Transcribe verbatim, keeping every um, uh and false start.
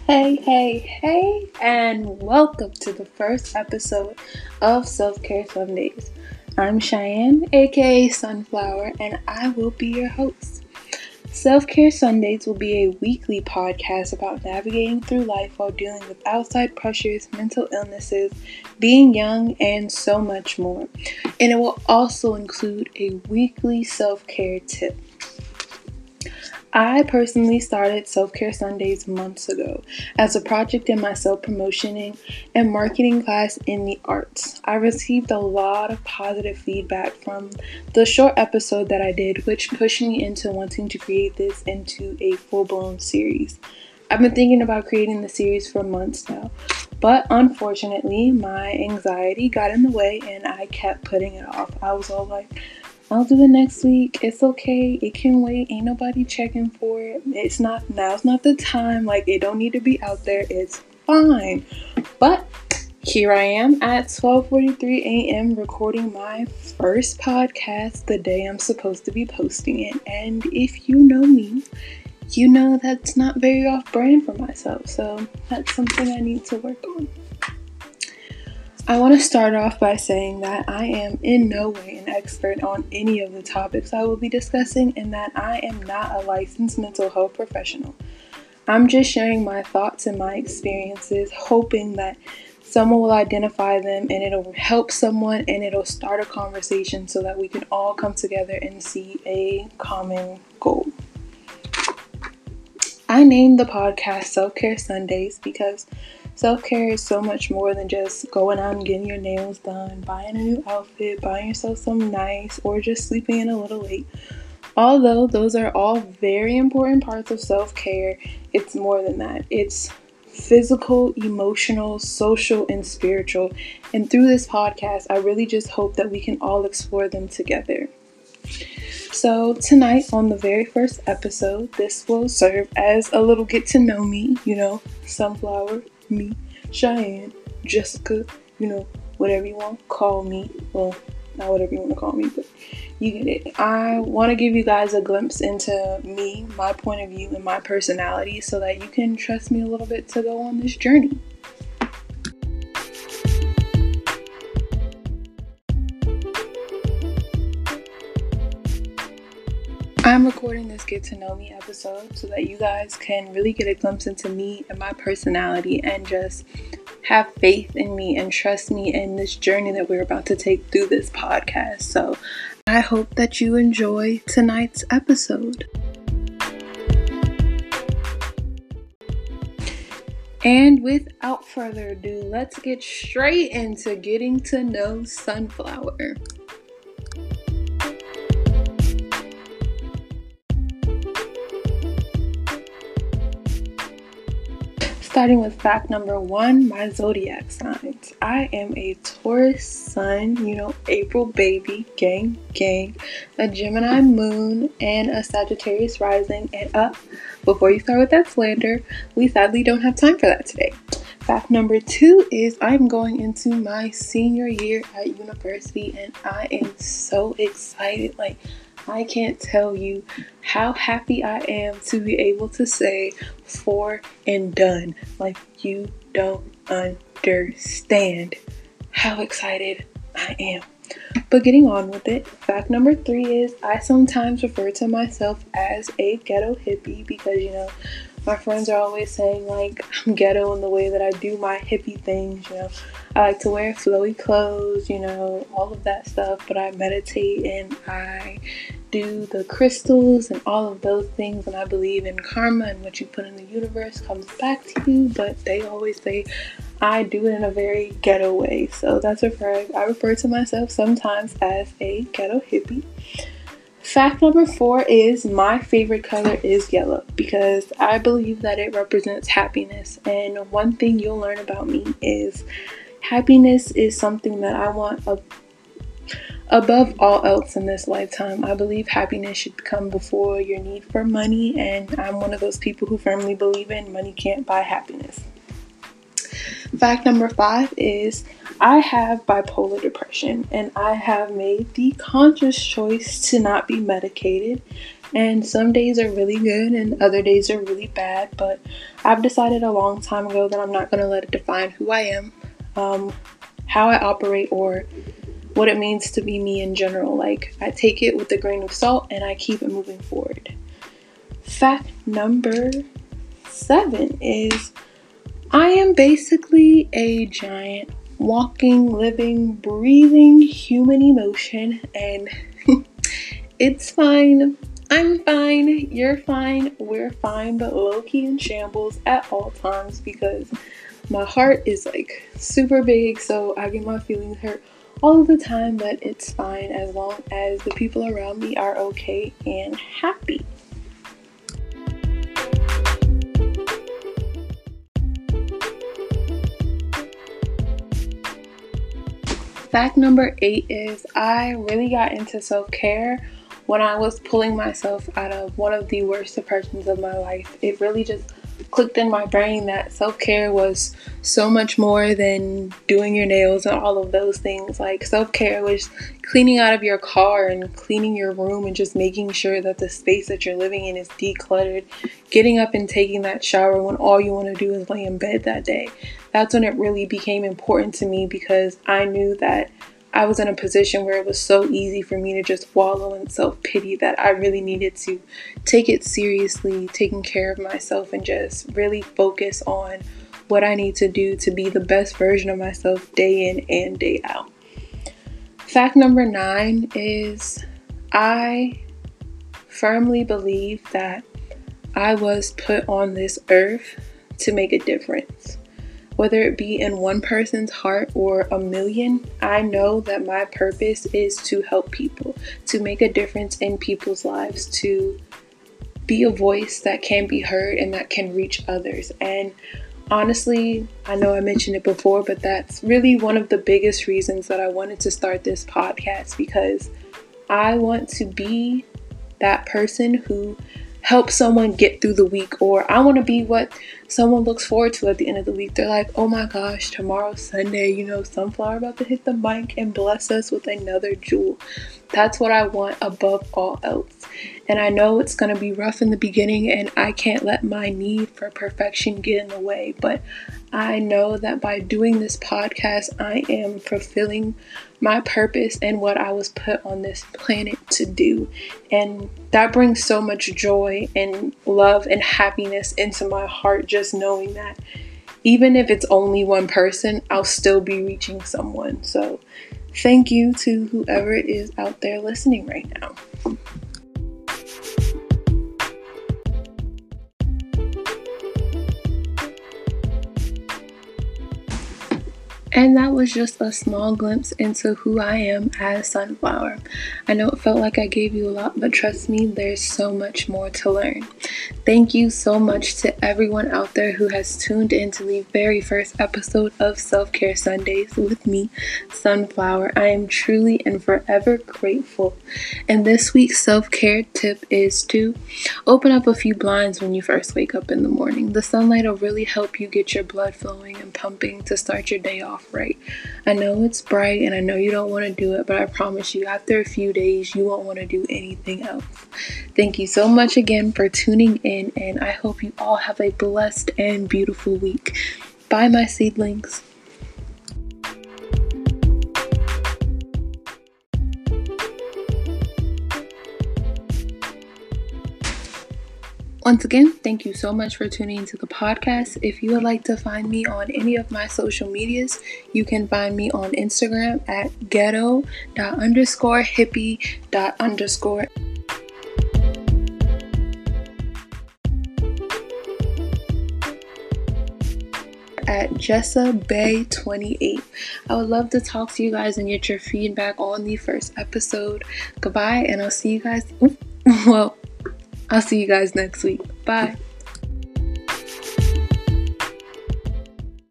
Hey, hey, hey, and welcome to the first episode of Self-Care Sundays. I'm Cheyenne, aka Sunflower, and I will be your host. Self-Care Sundays will be a weekly podcast about navigating through life while dealing with outside pressures, mental illnesses, being young, and so much more. And it will also include a weekly self-care tip. I personally started Self-Care Sundays months ago as a project in my self-promotioning and marketing class in the arts. I received a lot of positive feedback from the short episode that I did, which pushed me into wanting to create this into a full-blown series. I've been thinking about creating the series for months now, but unfortunately, my anxiety got in the way and I kept putting it off. I was all like, I'll do it next week. It's okay. It can wait. Ain't nobody checking for it. It's not, now's not the time. Like, it don't need to be out there. It's fine. But here I am at twelve forty-three a.m. recording my first podcast the day I'm supposed to be posting it. And if you know me, you know that's not very off-brand for myself. So that's something I need to work on. I want to start off by saying that I am in no way an expert on any of the topics I will be discussing and that I am not a licensed mental health professional. I'm just sharing my thoughts and my experiences, hoping that someone will identify them and it'll help someone and it'll start a conversation so that we can all come together and see a common goal. I named the podcast Self-Care Sundays because self-care is so much more than just going out and getting your nails done, buying a new outfit, buying yourself some nice, or just sleeping in a little late. Although those are all very important parts of self-care, it's more than that. It's physical, emotional, social, and spiritual. And through this podcast, I really just hope that we can all explore them together. So tonight on the very first episode, this will serve as a little get to know me, you know, Sunflower, me, Cheyenne, Jessica, you know, whatever you want to call me. Well, not whatever you want to call me, but you get it. I want to give you guys a glimpse into me, my point of view, and my personality so that you can trust me a little bit to go on this journey. I'm recording this Get to Know Me episode so that you guys can really get a glimpse into me and my personality and just have faith in me and trust me in this journey that we're about to take through this podcast. So I hope that you enjoy tonight's episode. And without further ado, let's get straight into getting to know Sunflower. Starting with fact number one, my zodiac signs. I am a Taurus sun, you know, April baby, gang, gang, a Gemini moon, and a Sagittarius rising. And up, before you start with that slander, we sadly don't have time for that today. Fact number two is I'm going into my senior year at university and I am so excited. Like, I can't tell you how happy I am to be able to say for and done. Like, you don't understand how excited I am. But getting on with it, fact number three is I sometimes refer to myself as a ghetto hippie because, you know, my friends are always saying, like, I'm ghetto in the way that I do my hippie things, you know. I like to wear flowy clothes, you know, all of that stuff, but I meditate and I do the crystals and all of those things, and I believe in karma and what you put in the universe comes back to you, but they always say I do it in a very ghetto way, so that's refer I refer to myself sometimes as a ghetto hippie. Fact number four is my favorite color is yellow because I believe that it represents happiness, and one thing you'll learn about me is happiness is something that I want a above all else in this lifetime. I believe happiness should come before your need for money, and I'm one of those people who firmly believe in money can't buy happiness. Fact number five is I have bipolar depression, and I have made the conscious choice to not be medicated And some days are really good and other days are really bad, but I've decided a long time ago that I'm not going to let it define who I am, um, how I operate, or what it means to be me in general. Like, I take it with a grain of salt and I keep it moving forward. Fact number seven is I am basically a giant walking, living, breathing human emotion, and it's fine. I'm fine, you're fine, we're fine, but low-key in shambles at all times because my heart is like super big, so I get my feelings hurt all of the time, but it's fine as long as the people around me are okay and happy. Fact number eight is I really got into self-care when I was pulling myself out of one of the worst depressions of my life. It really just clicked in my brain that self-care was so much more than doing your nails and all of those things. Like, self-care was cleaning out of your car and cleaning your room and just making sure that the space that you're living in is decluttered, getting up and taking that shower when all you want to do is lay in bed that day. That's when it really became important to me because I knew that I was in a position where it was so easy for me to just wallow in self-pity that I really needed to take it seriously, taking care of myself, and just really focus on what I need to do to be the best version of myself day in and day out. Fact number nine is I firmly believe that I was put on this earth to make a difference. Whether it be in one person's heart or a million, I know that my purpose is to help people, to make a difference in people's lives, to be a voice that can be heard and that can reach others. And honestly, I know I mentioned it before, but that's really one of the biggest reasons that I wanted to start this podcast, because I want to be that person who help someone get through the week, or I want to be what someone looks forward to at the end of the week. They're like, oh my gosh, tomorrow's Sunday, you know, Sunflower about to hit the mic and bless us with another jewel. That's what I want above all else. And I know it's going to be rough in the beginning, and I can't let my need for perfection get in the way, but I know that by doing this podcast, I am fulfilling my purpose and what I was put on this planet to do. And that brings so much joy and love and happiness into my heart, just knowing that even if it's only one person, I'll still be reaching someone. So thank you to whoever it is out there listening right now. And that was just a small glimpse into who I am as Sunflower. I know it felt like I gave you a lot, but trust me, there's so much more to learn. Thank you so much to everyone out there who has tuned into the very first episode of Self-Care Sundays with me, Sunflower. I am truly and forever grateful. And this week's self-care tip is to open up a few blinds when you first wake up in the morning. The sunlight will really help you get your blood flowing and pumping to start your day off right. I know it's bright and I know you don't want to do it, but I promise you after a few days you won't want to do anything else. Thank you so much again for tuning in, and I hope you all have a blessed and beautiful week. Bye, my seedlings. Once again, thank you so much for tuning into the podcast. If you would like to find me on any of my social medias, you can find me on Instagram at ghetto dot underscore hippie dot underscore. At Jessa Bay twenty-eight. I would love to talk to you guys and get your feedback on the first episode. Goodbye, and I'll see you guys. Well, I'll see you guys next week. Bye.